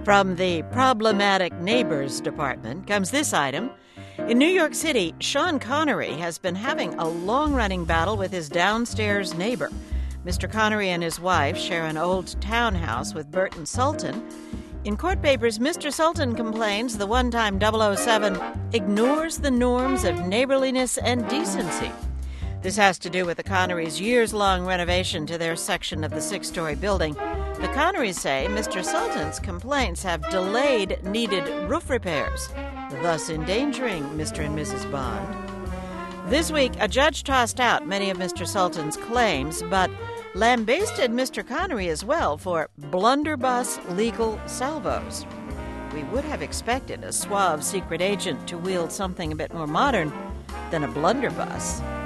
From the Problematic Neighbors Department comes this item. In New York City, Sean Connery has been having a long-running battle with his downstairs neighbor. Mr. Connery and his wife share an old townhouse with Burton Sultan. In court papers, Mr. Sultan complains the one-time 007 ignores the norms of neighborliness and decency. This has to do with the Connerys' years-long renovation to their section of the six-story building. The Connerys say Mr. Sultan's complaints have delayed needed roof repairs, thus endangering Mr. and Mrs. Bond. This week, a judge tossed out many of Mr. Sultan's claims, but lambasted Mr. Connery as well for blunderbuss legal salvos. We would have expected a suave secret agent to wield something a bit more modern than a blunderbuss.